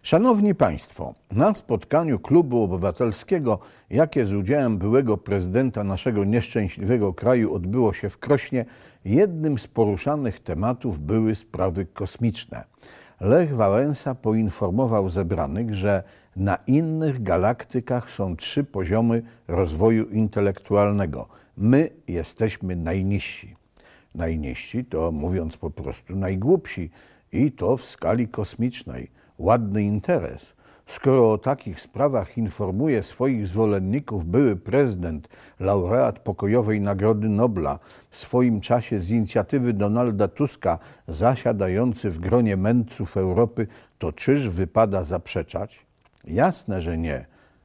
Szanowni Państwo, na spotkaniu Klubu Obywatelskiego, jakie z udziałem byłego prezydenta naszego nieszczęśliwego kraju odbyło się w Krośnie, jednym z poruszanych tematów były sprawy kosmiczne. Lech Wałęsa poinformował zebranych, że na innych galaktykach są 3 poziomy rozwoju intelektualnego. My jesteśmy najniżsi. Najniżsi to, mówiąc po prostu, najgłupsi i to w skali kosmicznej. Ładny interes. Skoro o takich sprawach informuje swoich zwolenników były prezydent, laureat pokojowej Nagrody Nobla, w swoim czasie z inicjatywy Donalda Tuska zasiadający w gronie mędrców Europy, to czyż wypada zaprzeczać? Jasne, że nie.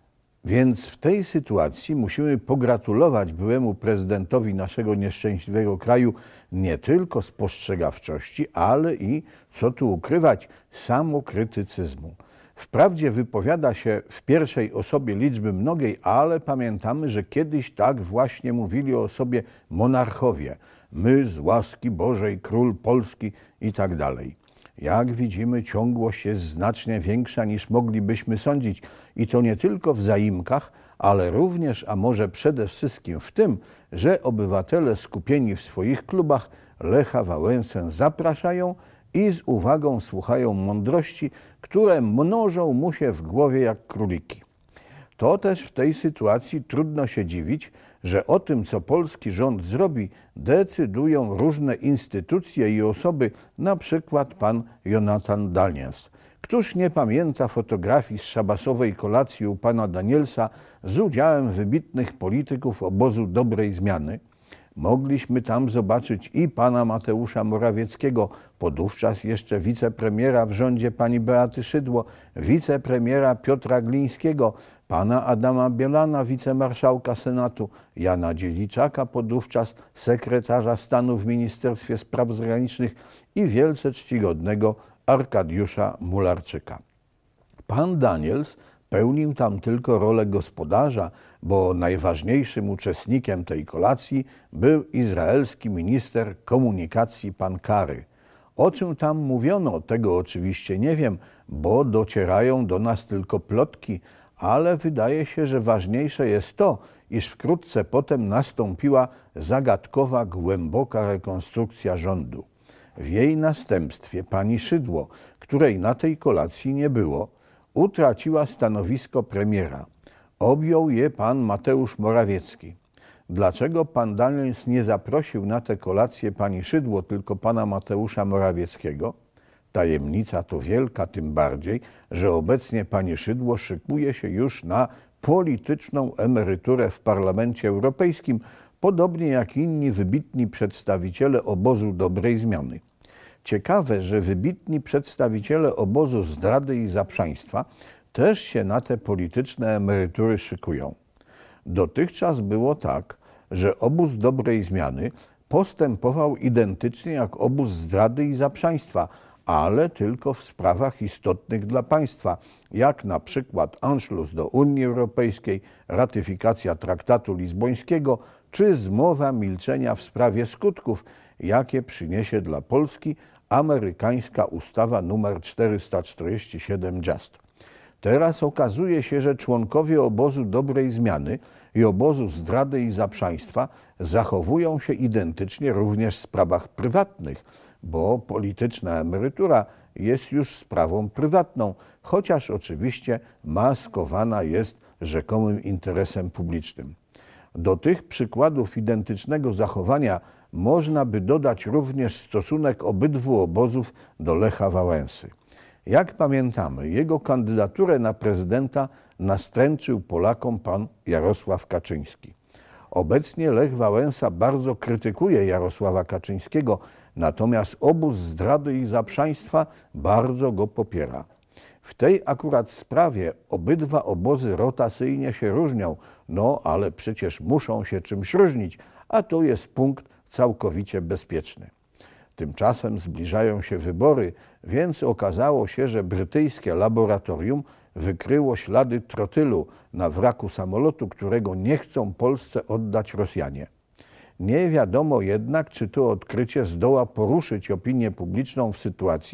Więc w tej sytuacji musimy pogratulować byłemu prezydentowi naszego nieszczęśliwego kraju nie tylko spostrzegawczości, ale i, co tu ukrywać, samokrytycyzmu. Wprawdzie wypowiada się w pierwszej osobie liczby mnogiej, ale pamiętamy, że kiedyś tak właśnie mówili o sobie monarchowie. My z łaski Bożej, król Polski i tak dalej. Jak widzimy, ciągłość jest znacznie większa niż moglibyśmy sądzić i to nie tylko w zaimkach, ale również, a może przede wszystkim w tym, że obywatele skupieni w swoich klubach Lecha Wałęsę zapraszają i z uwagą słuchają mądrości, które mnożą mu się w głowie jak króliki. To też w tej sytuacji trudno się dziwić, że o tym, co polski rząd zrobi, decydują różne instytucje i osoby, na przykład pan Jonathan Daniels. Któż nie pamięta fotografii z szabasowej kolacji u pana Danielsa z udziałem wybitnych polityków obozu dobrej zmiany? Mogliśmy tam zobaczyć i pana Mateusza Morawieckiego, podówczas jeszcze wicepremiera w rządzie pani Beaty Szydło, wicepremiera Piotra Glińskiego, pana Adama Bielana, wicemarszałka Senatu, Jana Dziedziczaka, podówczas sekretarza stanu w Ministerstwie Spraw Zagranicznych i wielce czcigodnego Arkadiusza Mularczyka. Pan Daniels pełnił tam tylko rolę gospodarza, bo najważniejszym uczestnikiem tej kolacji był izraelski minister komunikacji pan Kary. O czym tam mówiono, tego oczywiście nie wiem, bo docierają do nas tylko plotki, ale wydaje się, że ważniejsze jest to, iż wkrótce potem nastąpiła zagadkowa, głęboka rekonstrukcja rządu. W jej następstwie pani Szydło, której na tej kolacji nie było, utraciła stanowisko premiera. Objął je pan Mateusz Morawiecki. Dlaczego pan Daniels nie zaprosił na tę kolację pani Szydło, tylko pana Mateusza Morawieckiego? Tajemnica to wielka, tym bardziej, że obecnie pani Szydło szykuje się już na polityczną emeryturę w Parlamencie Europejskim, podobnie jak inni wybitni przedstawiciele obozu dobrej zmiany. Ciekawe, że wybitni przedstawiciele obozu zdrady i zaprzaństwa też się na te polityczne emerytury szykują. Dotychczas było tak, że obóz dobrej zmiany postępował identycznie jak obóz zdrady i zaprzaństwa, ale tylko w sprawach istotnych dla państwa, jak na przykład anszlus do Unii Europejskiej, ratyfikacja traktatu lizbońskiego czy zmowa milczenia w sprawie skutków, jakie przyniesie dla Polski amerykańska ustawa nr 447 JUST. Teraz okazuje się, że członkowie obozu dobrej zmiany i obozu zdrady i zaprzaństwa zachowują się identycznie również w sprawach prywatnych, bo polityczna emerytura jest już sprawą prywatną, chociaż oczywiście maskowana jest rzekomym interesem publicznym. Do tych przykładów identycznego zachowania można by dodać również stosunek obydwu obozów do Lecha Wałęsy. Jak pamiętamy, jego kandydaturę na prezydenta nastręczył Polakom pan Jarosław Kaczyński. Obecnie Lech Wałęsa bardzo krytykuje Jarosława Kaczyńskiego, natomiast obóz zdrady i zaprzaństwa bardzo go popiera. W tej akurat sprawie obydwa obozy rotacyjnie się różnią, no ale przecież muszą się czymś różnić, a to jest punkt całkowicie bezpieczny. Tymczasem zbliżają się wybory, więc okazało się, że brytyjskie laboratorium wykryło ślady trotylu na wraku samolotu, którego nie chcą Polsce oddać Rosjanie. Nie wiadomo jednak, czy to odkrycie zdoła poruszyć opinię publiczną w sytuacji,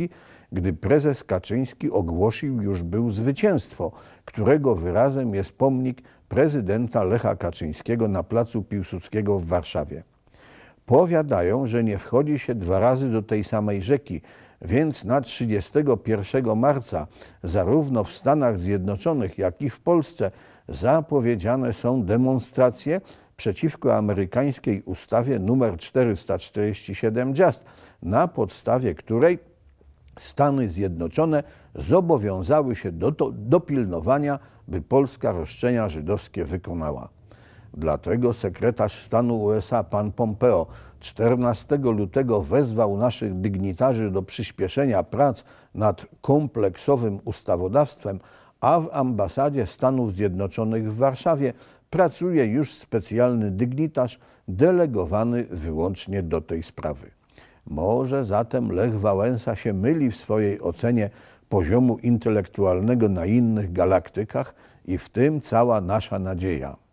gdy prezes Kaczyński ogłosił już był zwycięstwo, którego wyrazem jest pomnik prezydenta Lecha Kaczyńskiego na placu Piłsudskiego w Warszawie. Powiadają, że nie wchodzi się 2 razy do tej samej rzeki, więc na 31 marca zarówno w Stanach Zjednoczonych, jak i w Polsce zapowiedziane są demonstracje przeciwko amerykańskiej ustawie nr 447 JUST, na podstawie której Stany Zjednoczone zobowiązały się do pilnowania, by Polska roszczenia żydowskie wykonała. Dlatego sekretarz stanu USA pan Pompeo 14 lutego wezwał naszych dygnitarzy do przyspieszenia prac nad kompleksowym ustawodawstwem, a w ambasadzie Stanów Zjednoczonych w Warszawie pracuje już specjalny dygnitarz delegowany wyłącznie do tej sprawy. Może zatem Lech Wałęsa się myli w swojej ocenie poziomu intelektualnego na innych galaktykach i w tym cała nasza nadzieja.